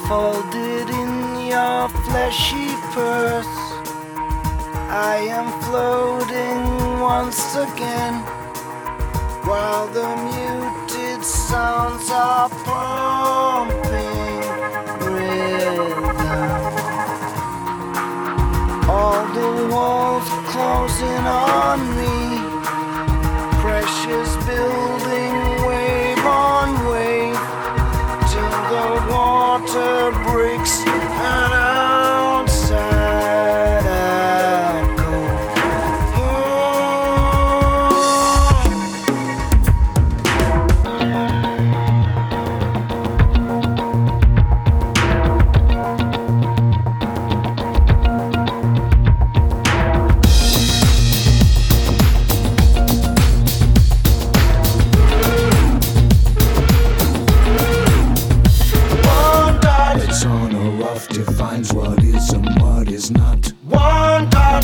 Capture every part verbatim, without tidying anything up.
folded in your fleshy purse. I am floating once again, while the muted sounds are pumping rhythm. All the walls closing on me, pressures building wave on wave, till the water breaks and outside I go. Defines what is and what is not. One dot,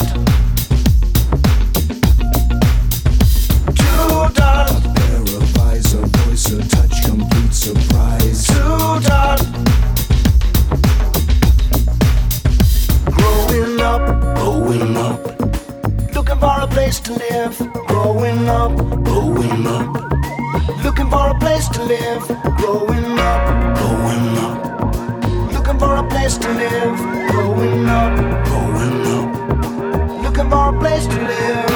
two dot, A pair of eyes, a voice, a touch, complete surprise. two dot. Growing up, Growing up, looking for a place to live. Growing up, growing up, looking for a place to live. Growing up, growing up, looking for a place to live. Growing up, growing up. looking for a place to live.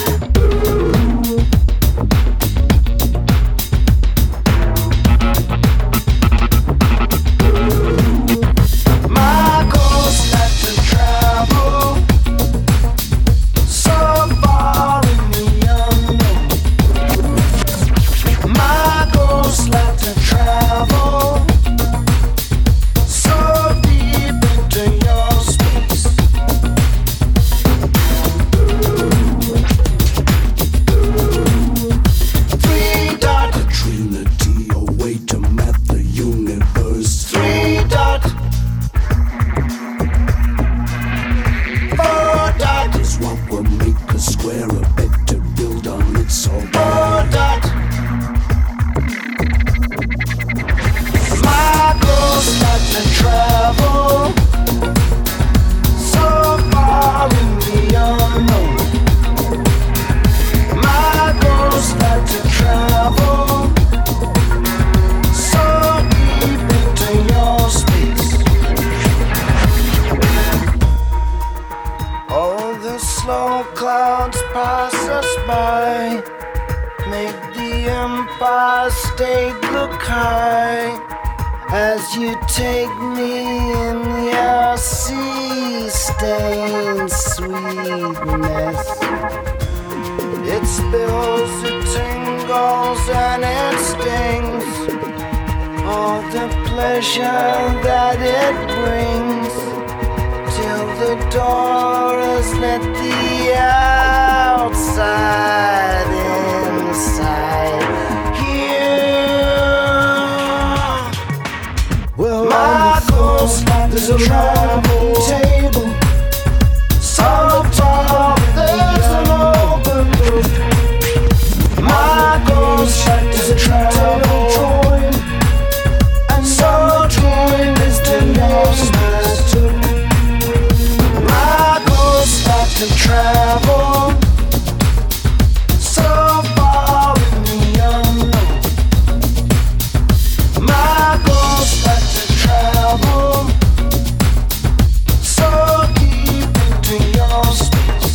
My goal's not to travel so far in the unknown. My goal's not to travel so deep into your space. Three dot, A trinity, a way to map the universe. three dot, four dot, Is what will make a square a bed to build on. It's all four dot. My goal's not to travel so far in the unknown. My goal's not to travel so deep into your space. All the slow clouds pass us by, make the Empire State look high, as you take me in your sea-stained sweetness. It spills, it tingles, and it stings. All the pleasure that it brings, till the door has let the outside inside. Here, well, my goal's not to travel table so tall there's an open roof. My goal's not to travel join, and so join is the name I took. My goal's not to travel so far in the unknown. My goal's not to travel so deep into your space.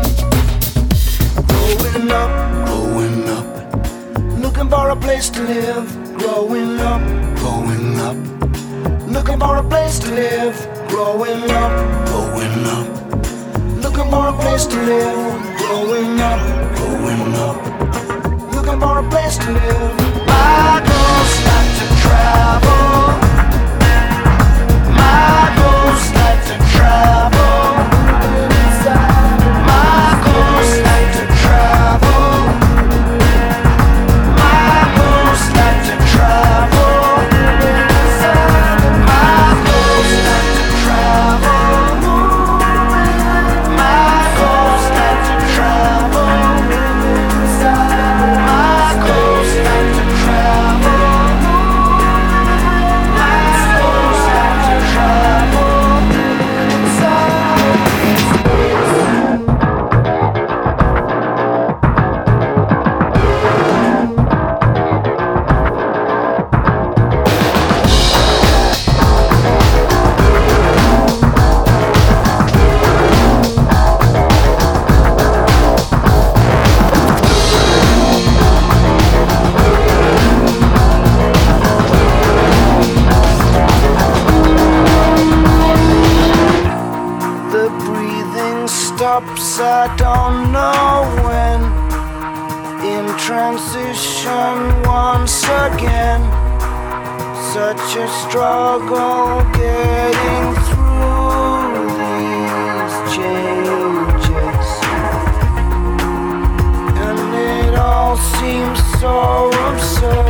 Growing up, growing up, looking for a place to live. Growing up, growing up, looking for a place to live. Growing up, growing up, looking for a place to live. Growing up, growing up. looking for a place to live. My goal's not to travel. My goal's not to travel. My goal's not to travel. My goal's not to travel. My goal's not to travel. My goal's not to travel. My goal's not to I don't know when. In transition once again. Such a struggle getting through these changes. And it all seems so absurd.